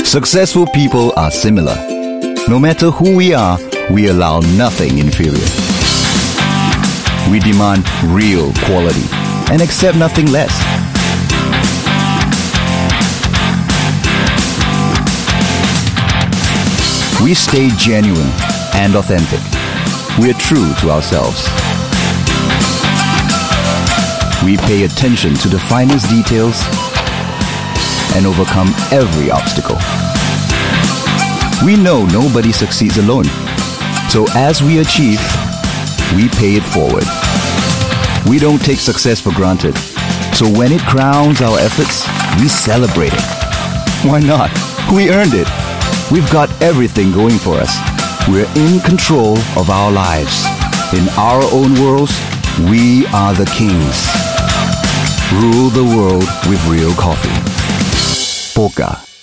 Successful people are similar. No matter who we are, we allow nothing inferior. We demand real quality and accept nothing less. We stay genuine and authentic. We are true to ourselves. We pay attention to the finest details and overcome every obstacle. We know nobody succeeds alone. So as we achieve, we pay it forward. We don't take success for granted. So when it crowns our efforts, we celebrate it. Why not? We earned it. We've got everything going for us. We're in control of our lives. In our own worlds, we are the kings. Rule the world with real coffee. Pokka.